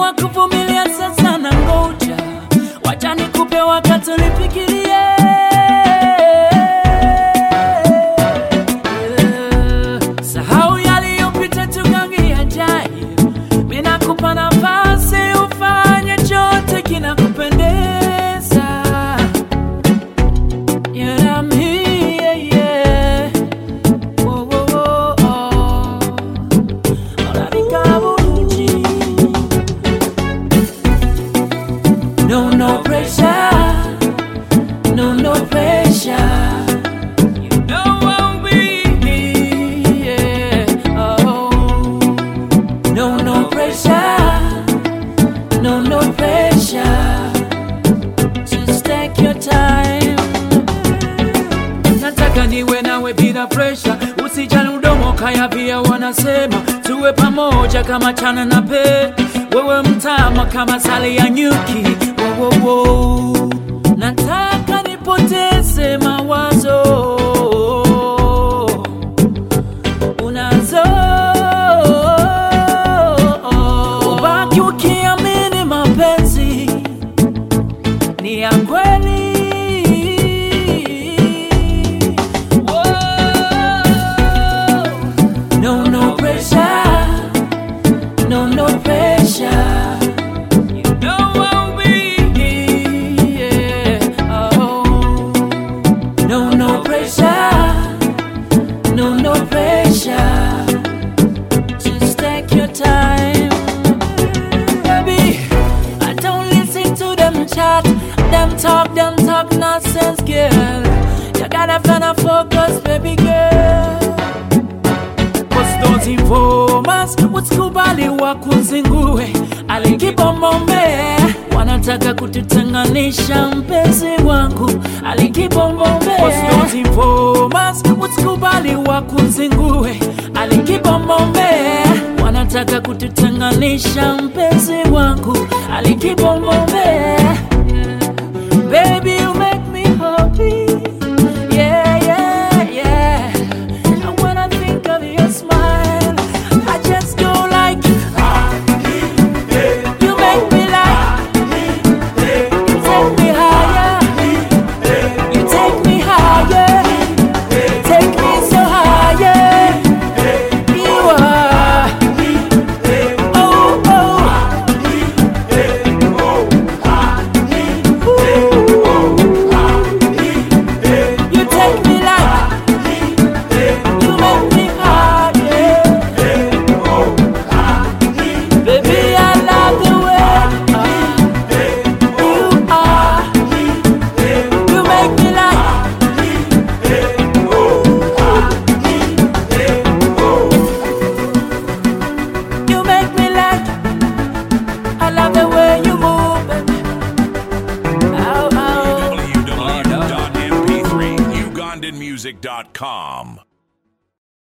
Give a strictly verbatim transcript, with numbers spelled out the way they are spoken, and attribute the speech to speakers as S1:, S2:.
S1: wa kuvumilia sasa na ngoja, wacha nikupe wakati ulifikirie. Sahau yaliyopita tugange yajayo, mimi nakupa nafasi ufanye chote kinakupendeza. Yeah, I'm here, yeah. Whoa, whoa, whoa, oh. No, no pressure. No, no pressure. You know I'll be here. Oh. No, no pressure. No, no pressure. Just take your time. Nataka niwe nawe bila pressure. Usijali udomo kaya pia wanasema. Tuwe pamoja kama chana na pe. Wewe mtama kama sali ya nyuki. Wo, wo, wo. Nataka nipoteze mawazo unazo, ubaki ukiamini mapenzi ni ya kweli. No, no pressure. No, no pressure. No, no pressure. Just take your time. Baby, I don't listen to them chat, them talk, them talk nonsense, girl. You gotta find a focus, baby girl. What's those informers? What's kubali wakuzingue? Alikipa mombe, wanataka kututenganisha mpenzi wangu. Alikipa mombe. What's those informers? What's kubali wakuzingue? Alikipa mombe, wanataka kututenganisha mpenzi wangu. Alikipa mombe. Baby, you make me happy. Yeah, yeah, yeah. And when I think of your smile, I just go like, you make me like, you take me higher, you take me higher, take me so higher. You are, oh, oh, you take me like, you make me higher. Baby, I love the way you are. You make me like, you make me like. I love the way you move, baby. Ow, ow.
S2: w w w dot m p three ugandan music dot com